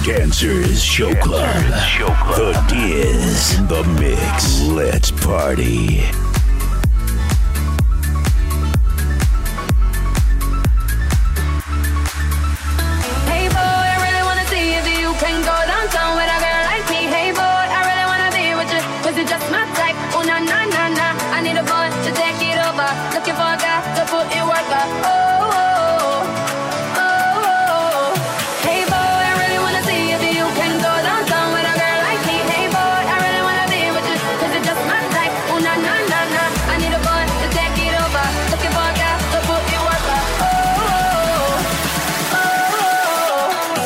Dancers Show Club. The Diz in the mix. Let's party. Hey boy, I really wanna see if you can go downtown with a girl like me. Hey boy, I really wanna be with you, 'cause you're just my type. Oh na na na na, I need a boy to take it over. Looking for a guy to put in work up. Oh, oh, oh, oh. Hey boy, I really wanna see if you can go downtown with a girl like me. Hey boy, I really wanna be with you, 'cause you're just my type. Oh na na na na, I need a boy to take it over. Looking for a guy to put in work up. Oh, oh, oh,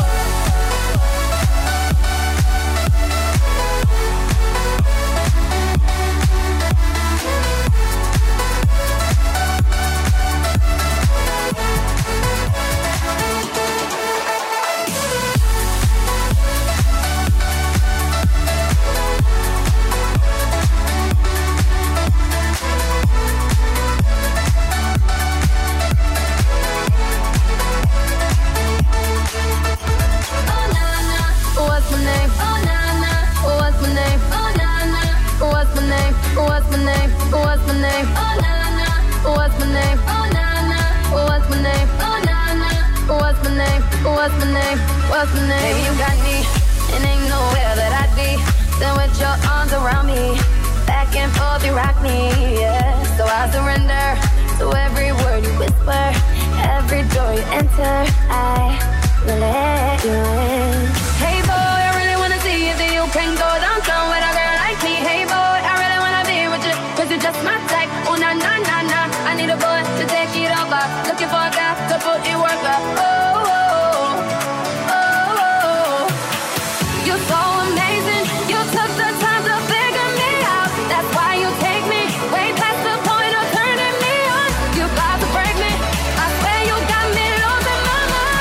what's my name? Oh na na. What's my name? Oh na na. What's my name? What's my name? What's my name? Oh na na. What's my name? Oh na na. What's my name? Oh na na. What's my name? What's my name? What's my name? Baby, you got me, and ain't nowhere that I'd be. Then with your arms around me, back and forth you rock me, yeah. So I surrender to every word you whisper, every door you enter. I will let you in. Hey boy, I really wanna see if you can go downtown with a girl like me. Hey boy, I really wanna be with you, 'cause you're just my type. Oh na na na na, I need a boy to take it over. Looking for a guy to put in work up. Oh, oh, oh, oh. You're so amazing. You took the time to figure me out. That's why you take me way past the point of turning me on. You about to break me. I swear you got me losing my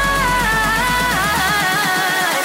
mind.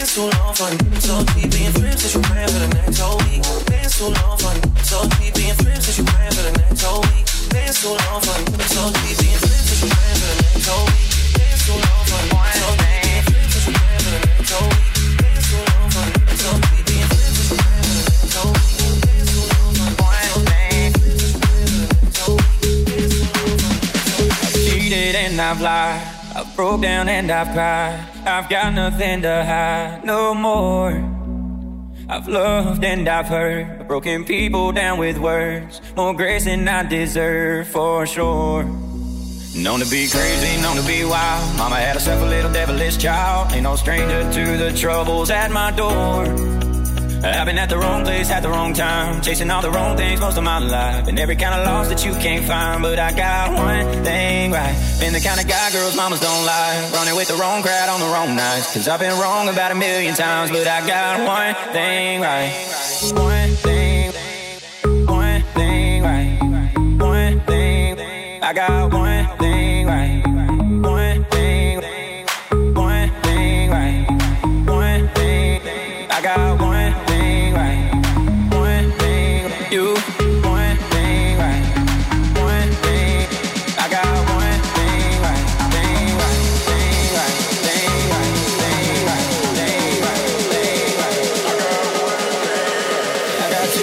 too long for you. So deep being friends since you ran for the next whole week. Dance too long for you. So deep being friends since you ran for the next whole week. Dance too long for you. So deep being friends since you ran for the next whole week. Dance too long for you. So deep being friends since you ran for the next whole week. Dance too long for you. So deep being friends since you ran for the next whole week. Dance too long for you. So deep being friends since you ran for the next whole week. Dance too long for you. I've cheated and I've lied. I've broke down and I've cried. I've got nothing to hide no more. I've loved and I've hurt. I've broken people down with words. More grace than I deserve for sure. Known to be crazy, known to be wild. Mama had herself a little devilish child. Ain't no stranger to the troubles at my door. I've been at the wrong place at the wrong time, chasing all the wrong things most of my life, and every kind of loss that you can't find. But I got one thing right. Been the kind of guy girls mamas don't like, running with the wrong crowd on the wrong nights. Cause I've been wrong about 1,000,000 times. But I got one thing right. One thing right. One thing. I got one thing right. One thing right. One thing. I got one thing right. One thing. You. One thing right. One thing. I got one thing right. Thing right. Thing right. Thing right. Thing right. Thing right. Thing right. I got you.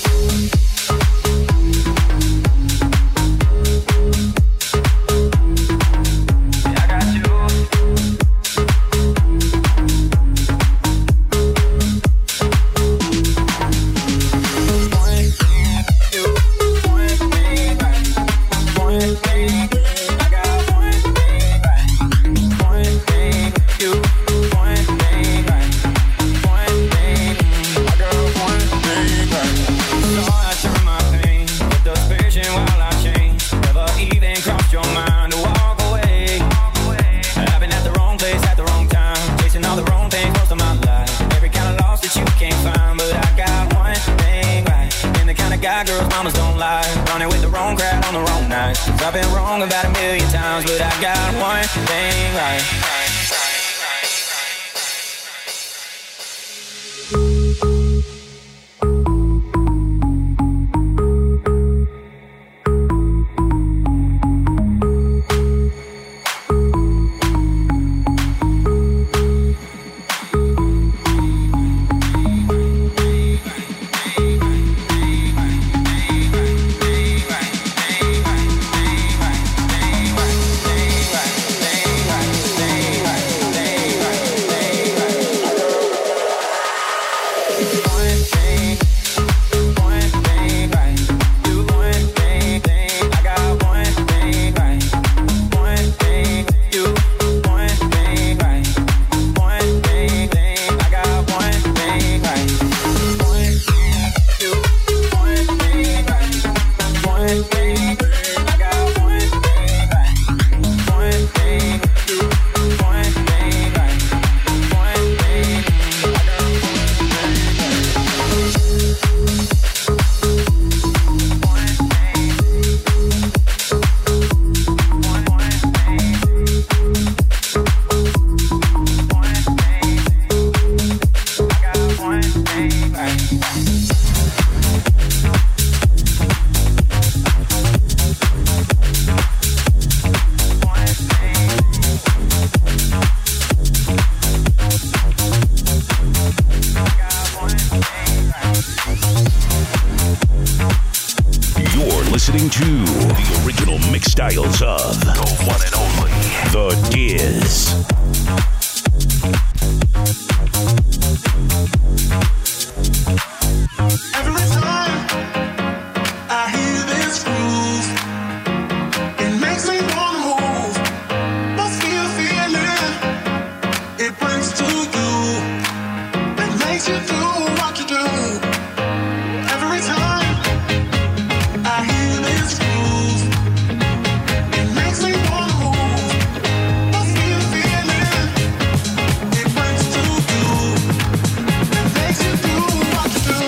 I've been wrong about 1,000,000 times, but I got one thing right. listening to the original mix styles of the one and only The Diz. Every time I hear this groove, it makes me wanna move. Must be a feeling it brings to you that makes you do what you do. Every time I hear this groove, it makes me wanna move. Must be a feeling it brings to you that makes you do what you do.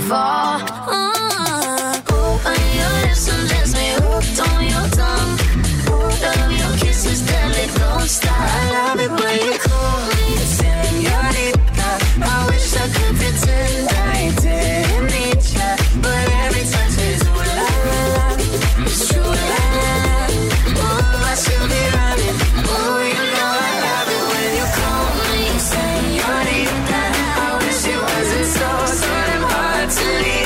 fall. Open your lips and let me hooked on your tongue. Love your kisses, deadly, don't stop. I love it when you call me señorita. I wish I could pretend I didn't need ya, but every touch is ooh la la. It's true la la. Oh, I should be running. Oh, you know I love it when you call me señorita. I wish it wasn't so damn hard to leave.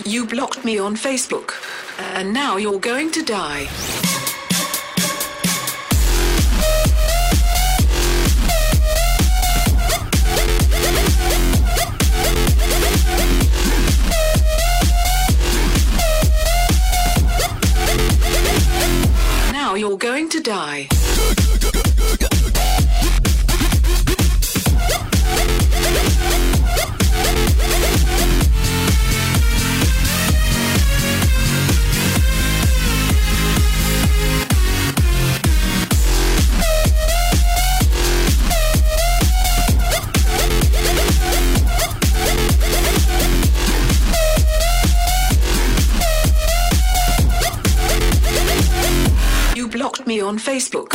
You blocked me on Facebook. And now you're going to die. Now you're going to die. Blocked me on Facebook.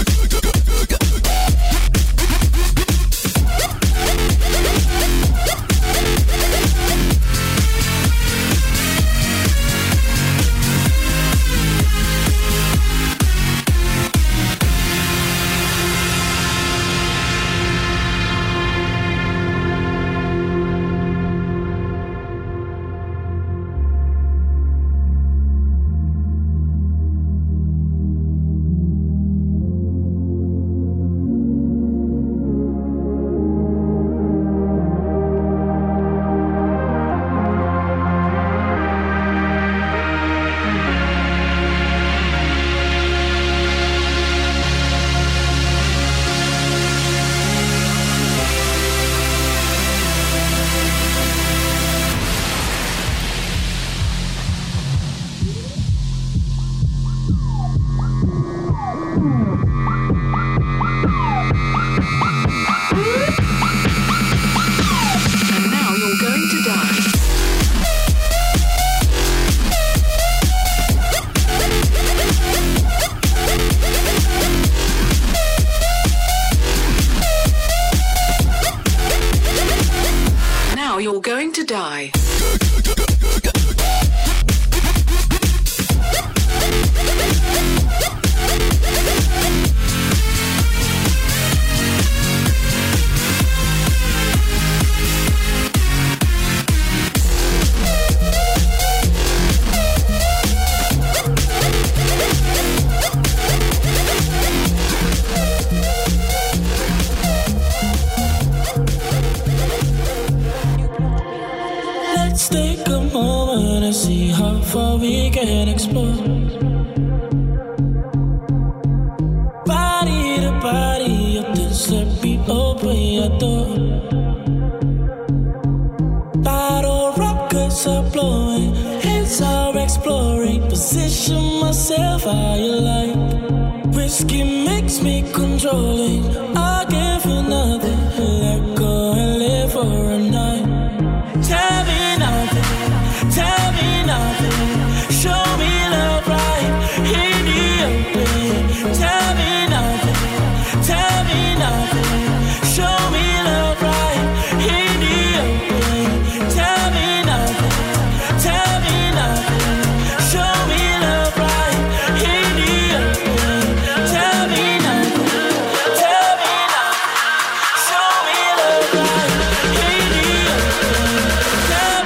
You're going to die. Let's take a moment and see how far we can explore. Body to body, just let me open your door. Bottle rockets are blowing, hands are exploring. Position myself how you like. Whiskey makes me controlling. I'll give you nothing. Let go and live for a night. Tell me nothing, tell me nothing. Show me love right in the open. Tell me nothing, tell me nothing. Show me love right in the open. Tell me nothing, tell me nothing. Show me love right in the open. Tell me nothing, tell me nothing. Show me love right in the open. Tell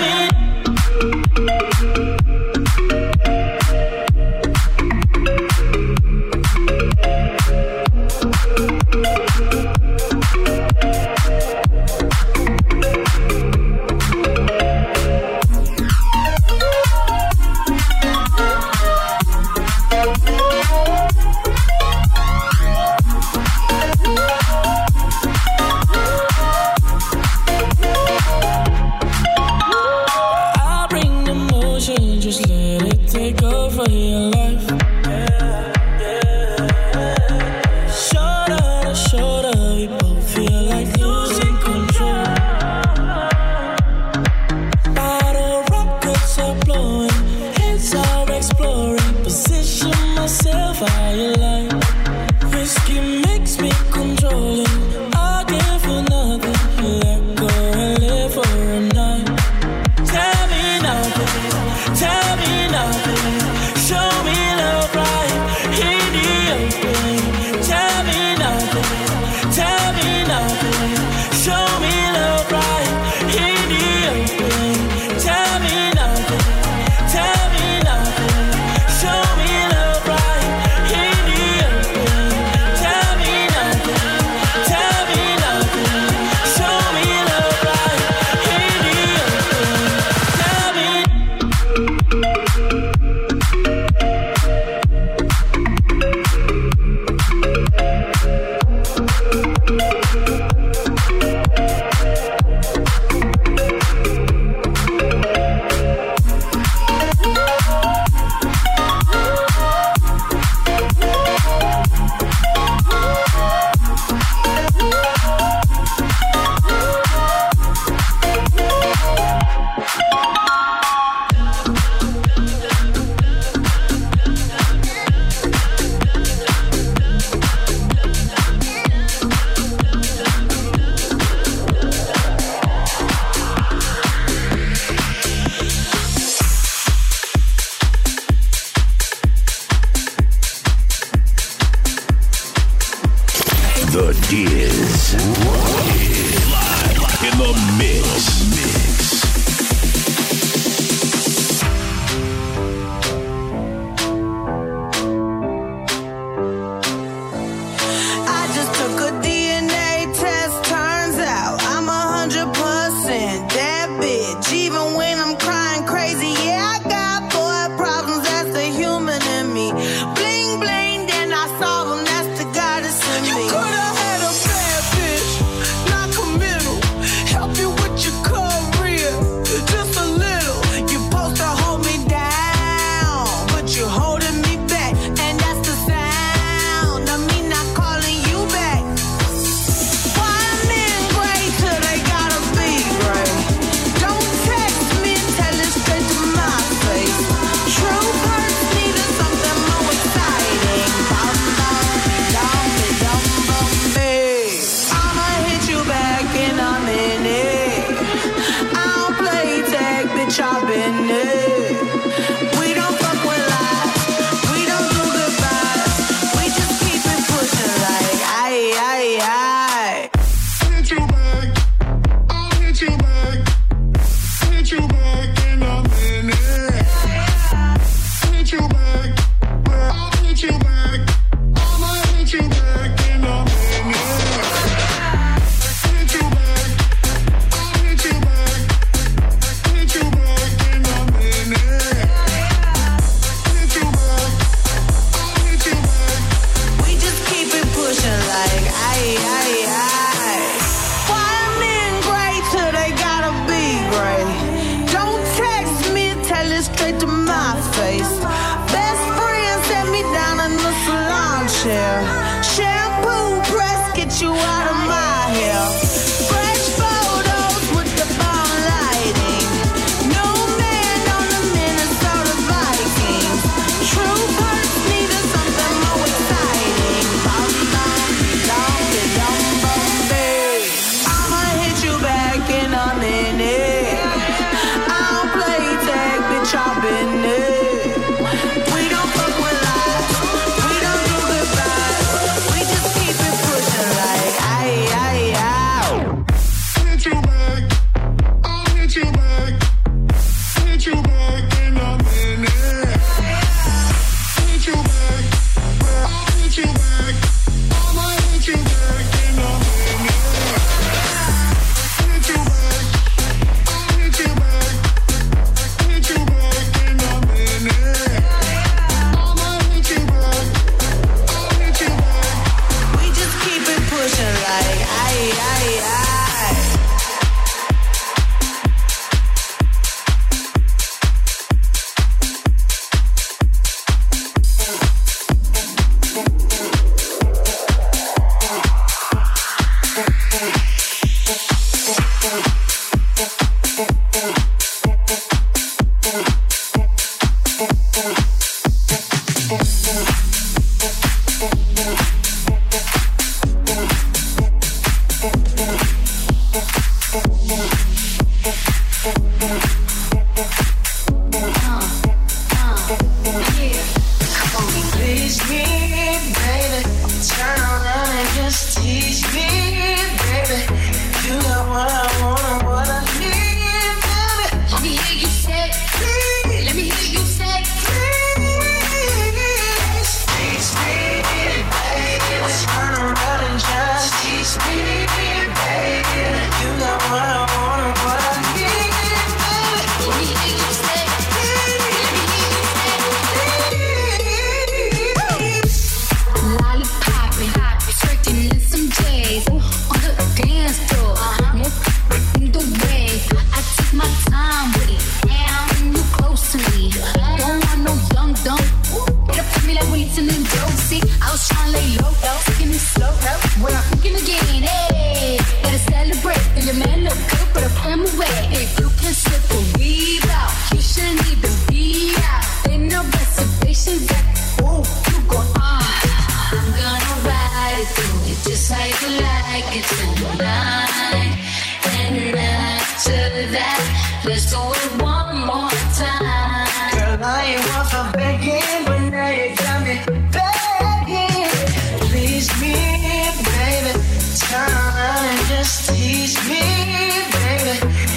Tease me, baby.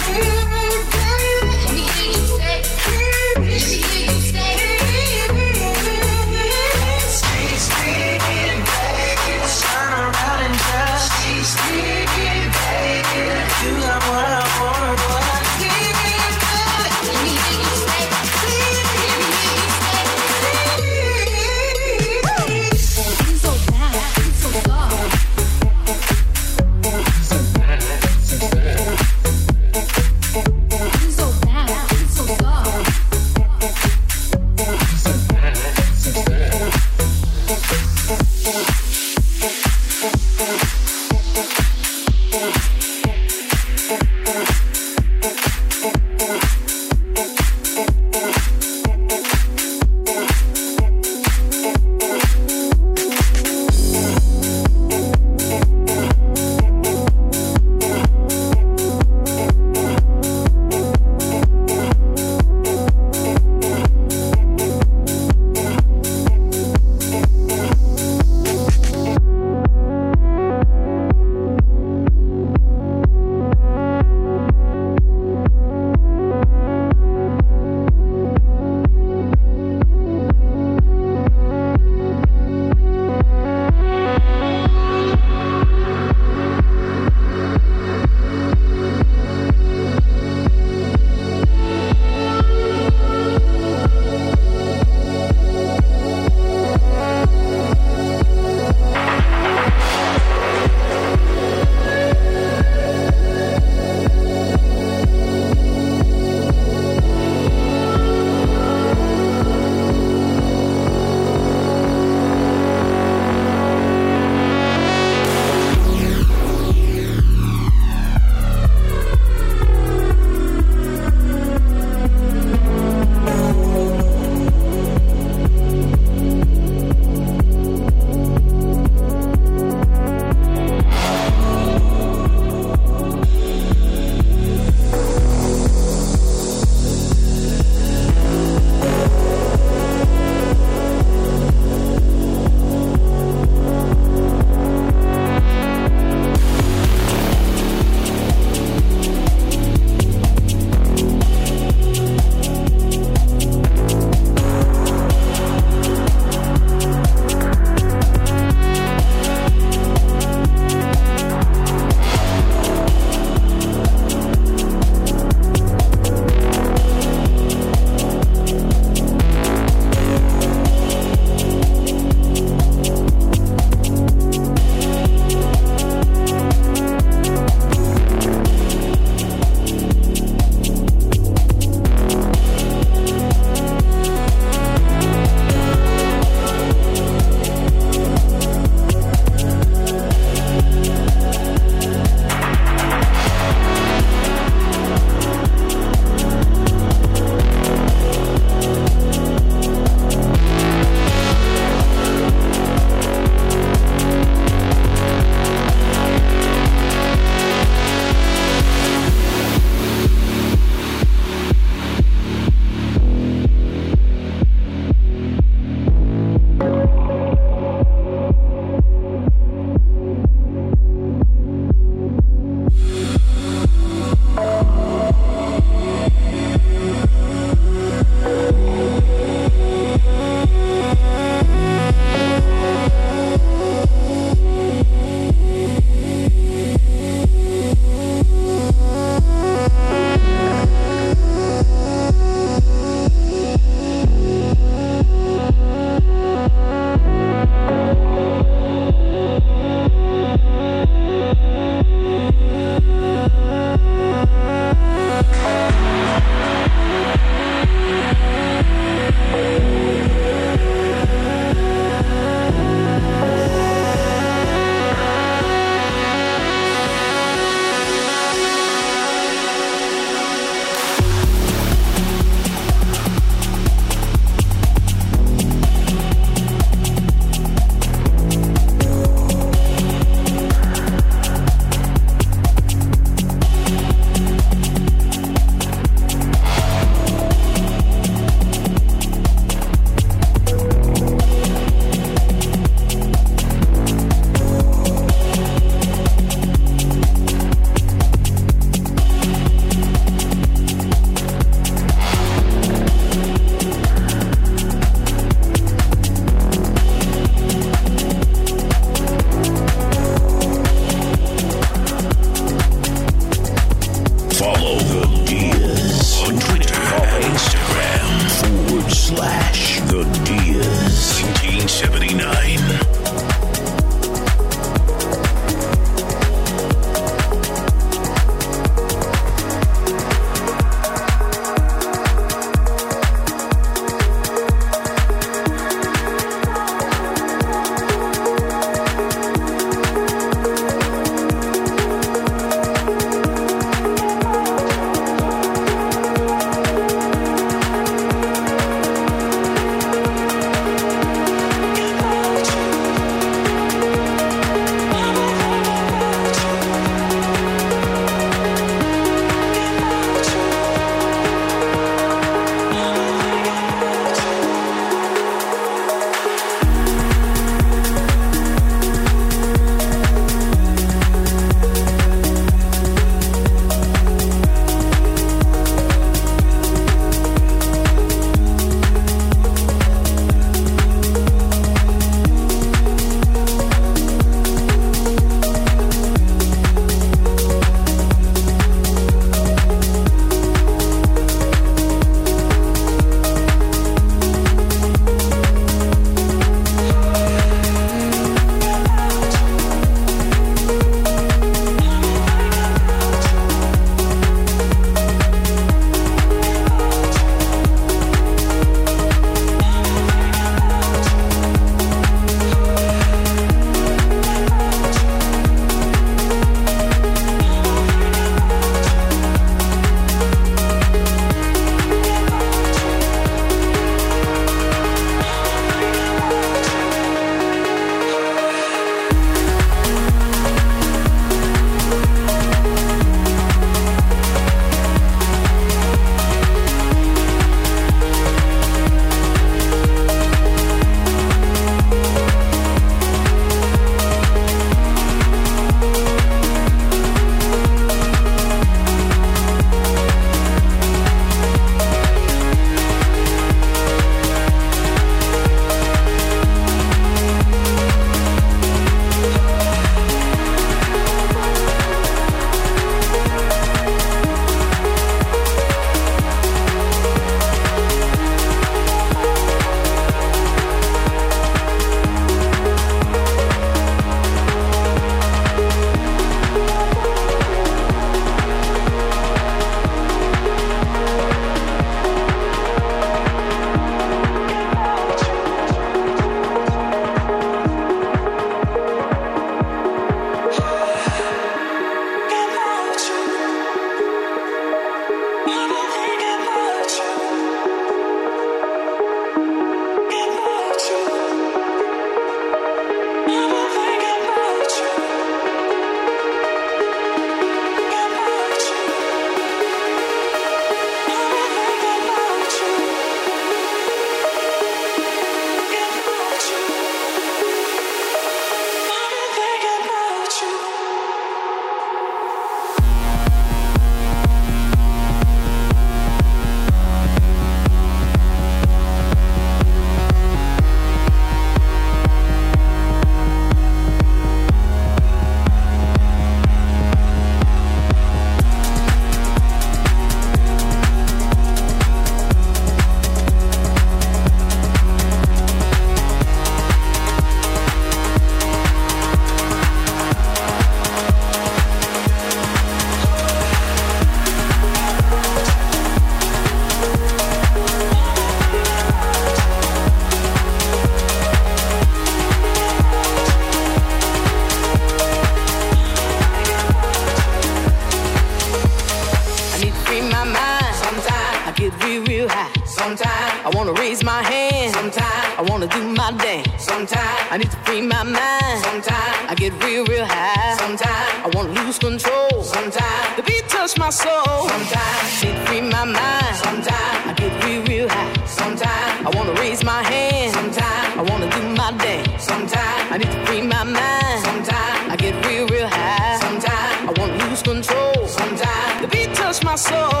wanna raise my hand. Sometimes I wanna do my dance. Sometimes I need to free my mind. Sometimes I get real, real high. Sometimes I wanna lose control. Sometimes the beat touch my soul. Sometimes I need to free my mind. Sometimes I get real, real high. Sometimes I wanna raise my hand. Sometimes I wanna do my dance. Sometimes I need to free my mind. Sometimes I get real, real high. Sometimes I wanna lose control. Sometimes the beat touch my soul.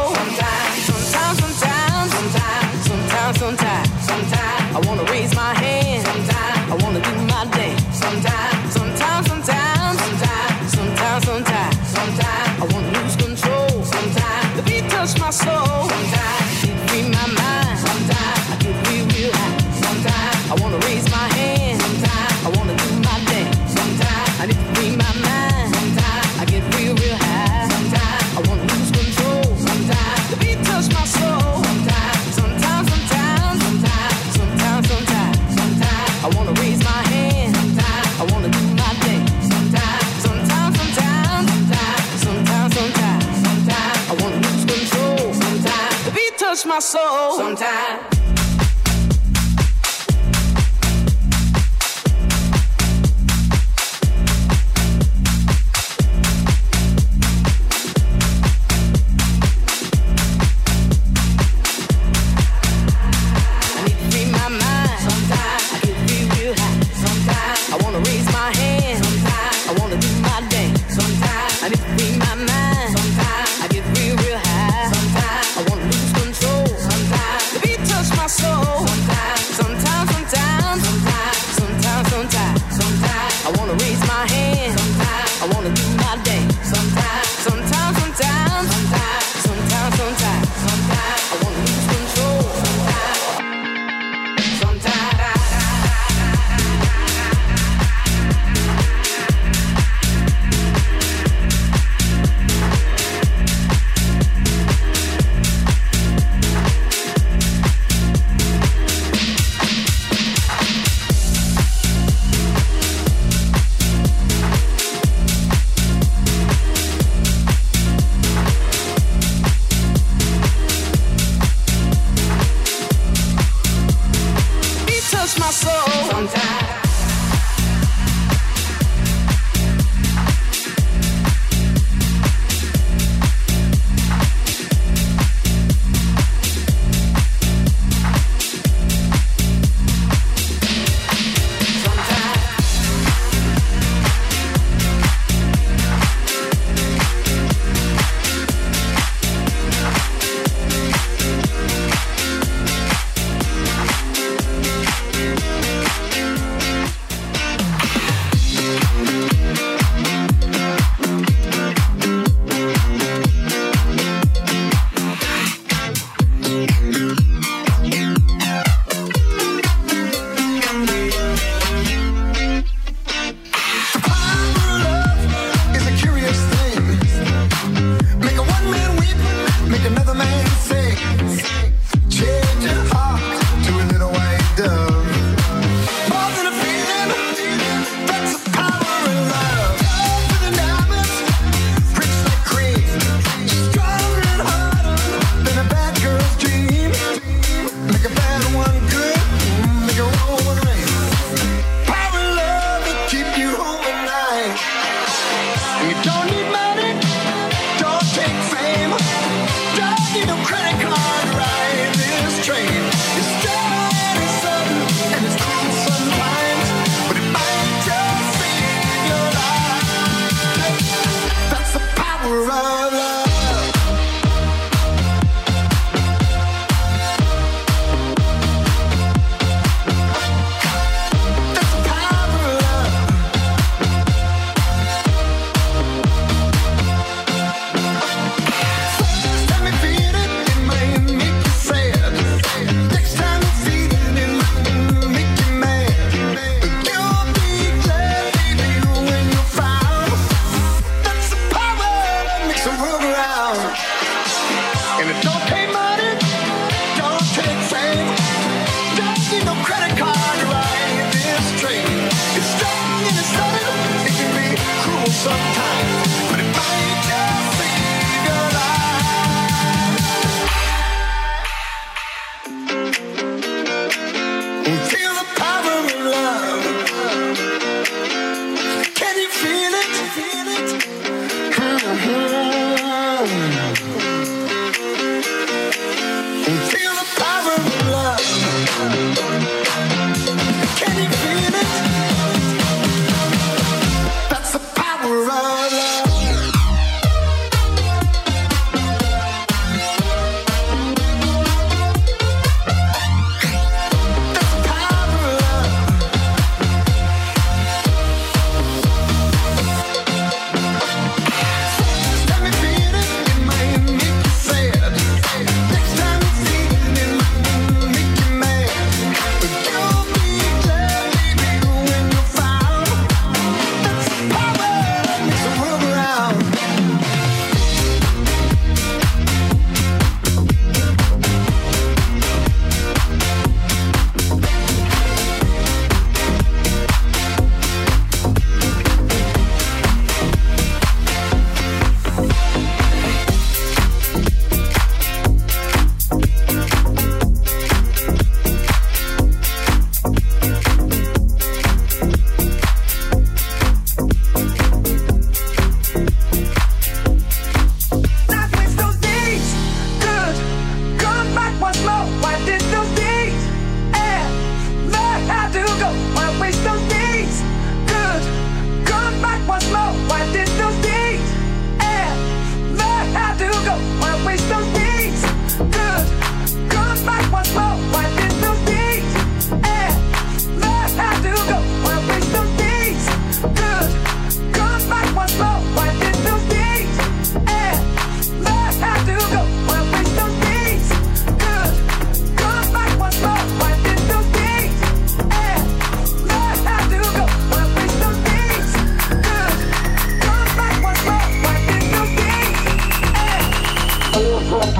Sometimes I wanna raise my hand. Sometimes I wanna do my dance. Sometimes I wanna lose control. Sometimes the beat touch my soul. Sometimes I get free my mind. Sometimes I get real, real high. Sometimes I wanna raise my hand. Sometimes I wanna do my dance. Sometimes I need to free my mind. Sometimes I get real, real high. Sometimes I wanna lose control. Sometimes the beat touch my soul. I wanna raise my hand. Sometimes I wanna do my dance. Sometimes I wanna lose control. Sometimes the beat touch my soul. Sometimes.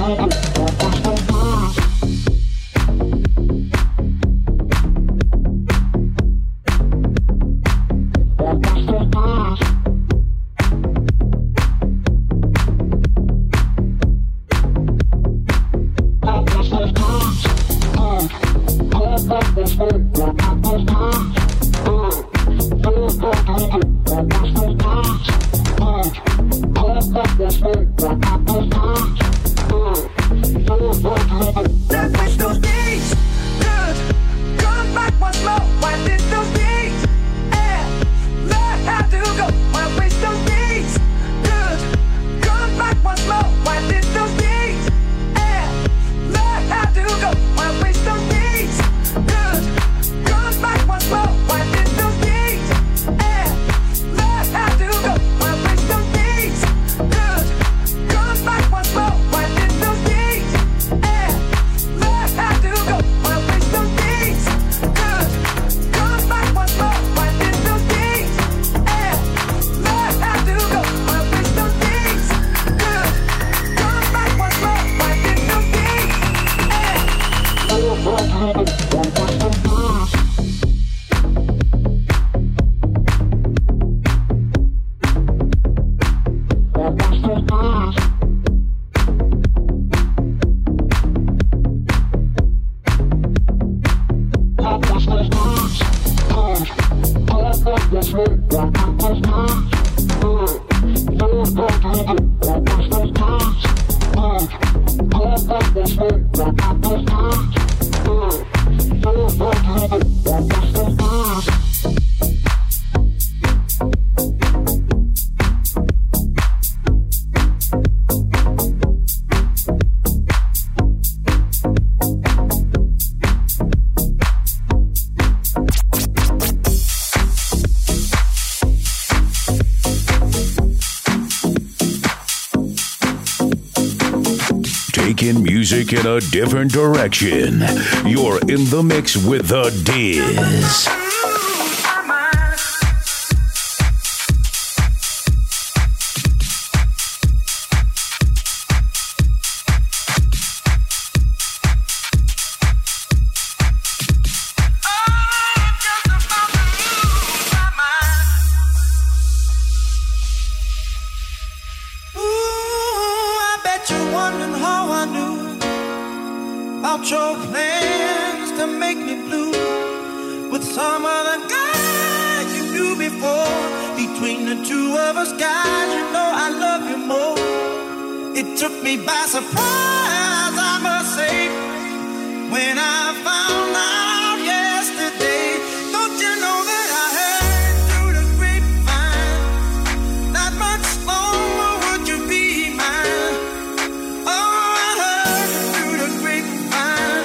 Taking music in a different direction. You're in the mix with The Diz. Your plans to make me blue with some other guy you knew before. Between the two of us, guys, you know I love you more. It took me by surprise, I must say, when I found out yesterday. Don't you know that I heard through the grapevine, not much longer would you be mine. Oh, I heard through the grapevine.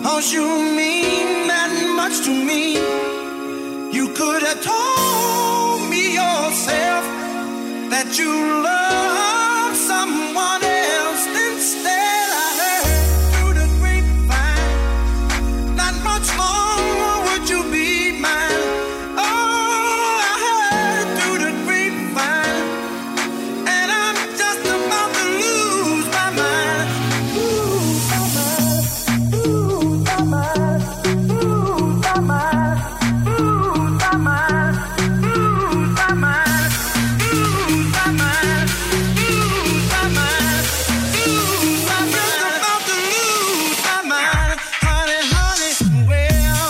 'cause you mean that much to me. You could have told me yourself that you love someone else. Instead I heard through the grapevine, not much longer would you be mine. Oh, I heard through the grapevine, and I'm just about to lose my mind. Lose my mind, lose my mind, lose my mind, lose my mind, lose my mind, lose my mind, lose my mind, lose my mind. Just about to lose my mind, honey, honey. Well,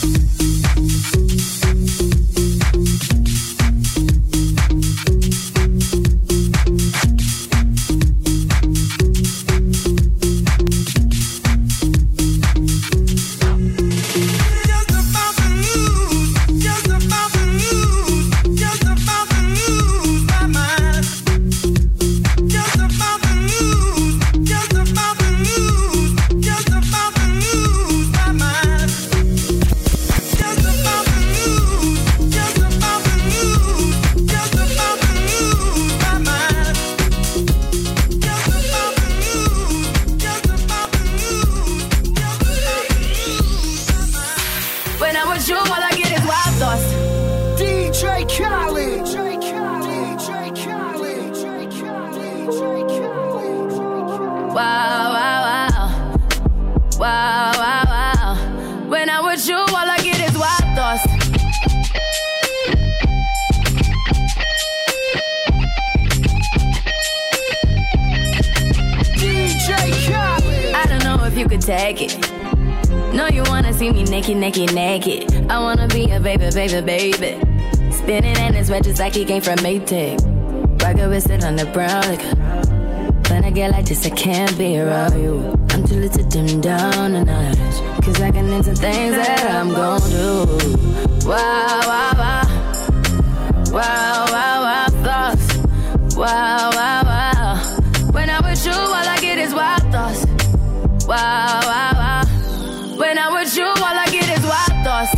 just about to lose, just about to lose, just about to lose my mind. Just about to lose, just about to lose, just about to lose my mind. Just about to lose, just about to lose, just about to lose my mind. Just about to lose, just about to lose, just about to lose my mind. When I'm with you, all I get is wild thoughts. DJ Khaled. Wow, wow, wow. Wow, wow, wow. When I'm with you, all I get is wild thoughts. DJ Khaled. I don't know if you could take it. No, you wanna see me naked, naked, naked. I wanna be a baby, baby, baby. Spinning in his red just like he came from Maytag. Rocket with it on the brown liquor. When I get like this, I can't be around you. I'm too little to dim down a notch, 'cause I can into things that I'm gon' do. Wow, wow, wow. Wow, wow, wow, thoughts. Wow, wow, wow. When I'm with you, all I get is wild thoughts. Wow, wow, wow. When I'm with you, all I get is wild thoughts.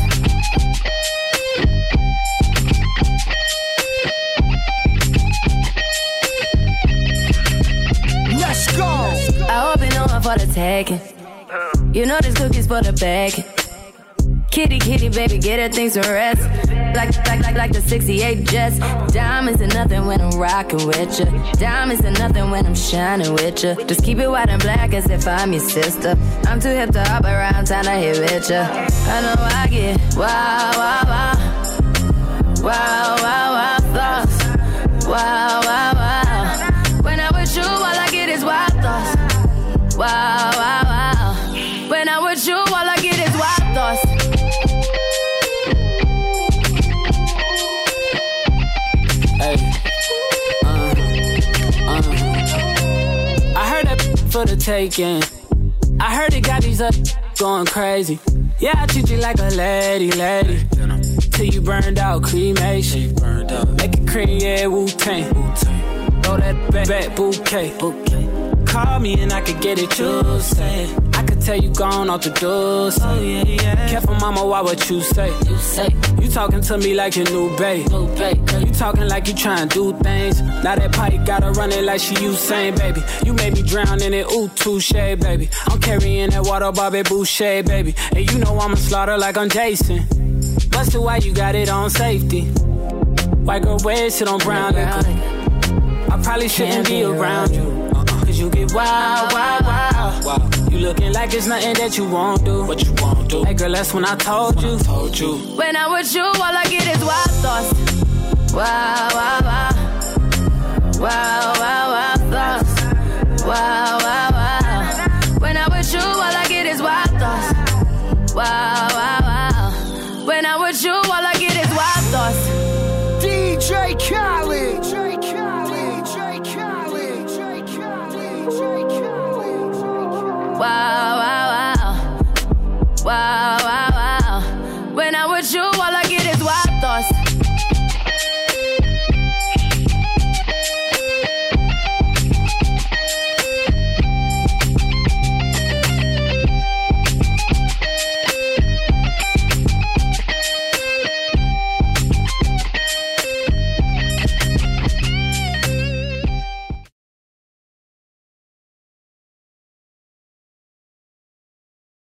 Let's go. I hope you know I'm for the taking. You know this cookie's for the bag. Kitty, kitty, baby, get her things to rest. Like the 68 Jets. Diamonds are nothing when I'm rocking with ya. Diamonds are nothing when I'm shining with ya. Just keep it white and black as if I'm your sister. I'm too hip to hop around, time to hit with ya. I know I get wow, wow, wow. Wow, wow, wow, thoughts. Wow, wow, wow. When I'm with you, all I get is wild thoughts. Wow, wow, wow. When I'm with you, all I get is wild thoughts. Hey, I heard that for the taking. I heard it got these up going crazy. Yeah, I treat you like a lady. Till you burned out, cremation. Make it cream, yeah, Wu-Tang. Throw that back bouquet. Call me and I could get it, you say. I could tell you gone off the doors. Oh, yeah. Careful, mama, why what you say? You talking to me like your new babe. You talking like you trying to do things. Now that pipe gotta run it like she Usain, baby. You made me drown in it, ooh, touche, baby. I'm carrying that water, Bobby Boucher, baby. And you know I'ma slaughter like I'm Jason. Busted, why you got it on safety? White girl, red shit on brown liquor. I probably shouldn't be around you. Cause you get wild, wild, wild. You looking like it's nothing that you won't do. What you won't do. Hey girl, that's when I told you. When I'm with you, all I get is wild thoughts. Wow, wow, wow. Wow, wow, wow.